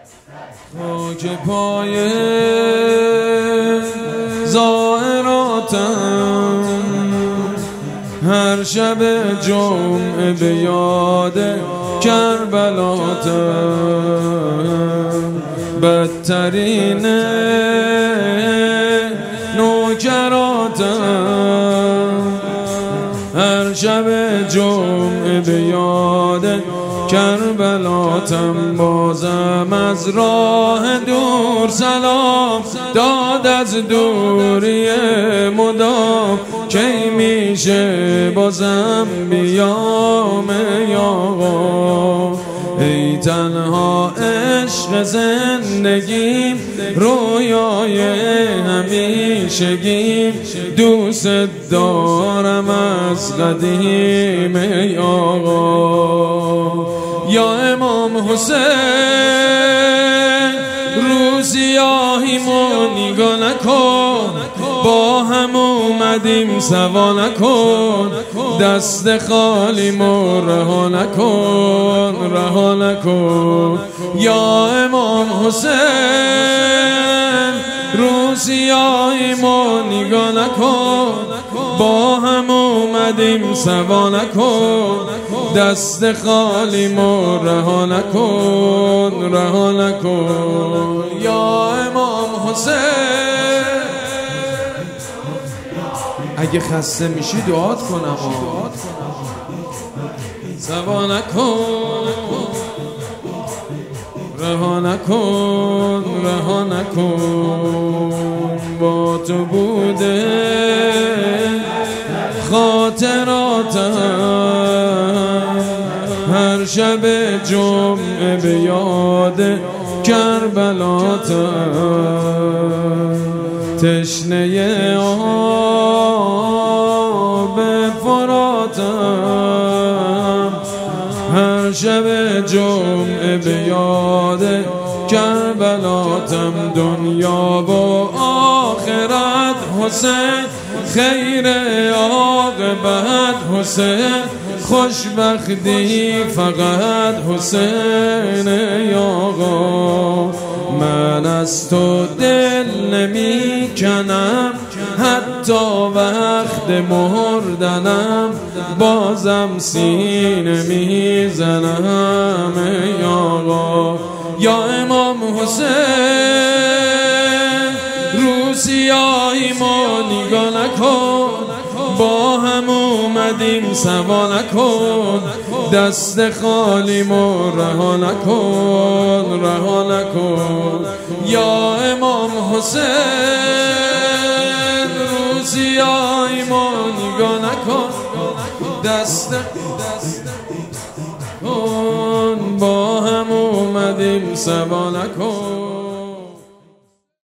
خاک پای زائراتم هر شب جمعه به یاد کربلاتم، بدترین نوکراتم هر شب جمعه به یاد کربلاتم. بازم از راه دور سلام داد از دوری مدام، کی میشه بازم بیام آقا؟ ای تنها عشق زندگیم، رویای همیشگیم، دوست دارم از قدیم ای آقا. یا امام حسین رو سیاهیمو نگاه نکن، با هم اومدیم سوا نکن، دست خالیمو رها نکن، رها نکن. یا امام حسین رو سیاهیمو نگاه نکن، با هم اومدیم سوا نکن، دست خالیمو رها نکن، رها نکن. یا امام حسین اگه خسته میشی دعات کنم سوا نکن، رها نکن، رها نکن. با تو بوده خاطراتم هر شب جمعه به یاد کربلاتم، تشنه آب فراتم هر شب جمعه به یاد کربلاتم. دنیا و آخرت حسین، خیر عاقبت حسین، خوشبختی فقط حسین ای آقا. من از تو دل نمی کنم حتی وقت مردنم، بازم سینه می زنم ای آقا. یا امام حسین رو سیاهیمو نگاه نکن، با هم اومدیم سوا نکن، دست خالیمو رها نکن، رها نکن. یا امام حسین رو سیاهیمو نگاه نکن، دست کن، با هم اومدیم سوا نکن.